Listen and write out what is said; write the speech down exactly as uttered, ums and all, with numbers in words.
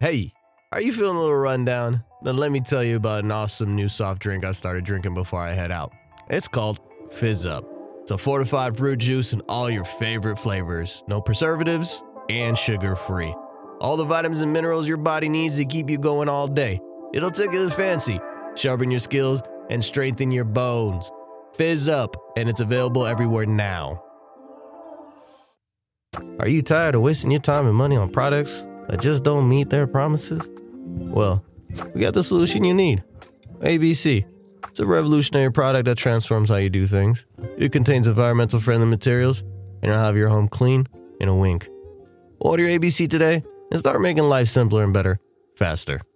Hey, are you feeling a little run down? Then let me tell you about an awesome new soft drink I started drinking before I head out. It's called Fizz Up. It's a fortified fruit juice in all your favorite flavors. No preservatives and sugar-free. All the vitamins and minerals your body needs to keep you going all day. It'll tickle the fancy, sharpen your skills, and strengthen your bones. Fizz Up, and it's available everywhere now. Are you tired of wasting your time and money on products that just don't meet their promises? Well, we got the solution you need. A B C. It's a revolutionary product that transforms how you do things. It contains environmental friendly materials, and it'll have your home clean in a wink. Order your A B C today and start making life simpler and better, faster.